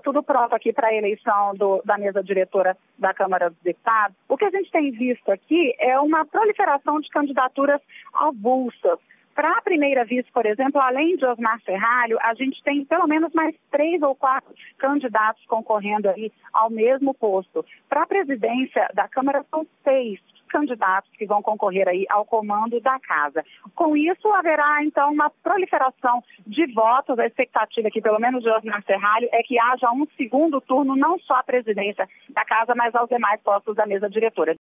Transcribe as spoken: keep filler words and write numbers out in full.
tudo pronto aqui para a eleição do, da mesa diretora da Câmara dos Deputados. O que a gente tem visto aqui é uma proliferação de candidaturas avulsas. Para a primeira vice, por exemplo, além de Osmar Serralho, a gente tem pelo menos mais três ou quatro candidatos concorrendo aí ao mesmo posto. Para a presidência da Câmara são seis candidatos que vão concorrer aí ao comando da casa. Com isso, haverá, então, uma proliferação de votos. A expectativa aqui, pelo menos de Osmar Serralho, é que haja um segundo turno, não só à presidência da casa, mas aos demais postos da mesa diretora.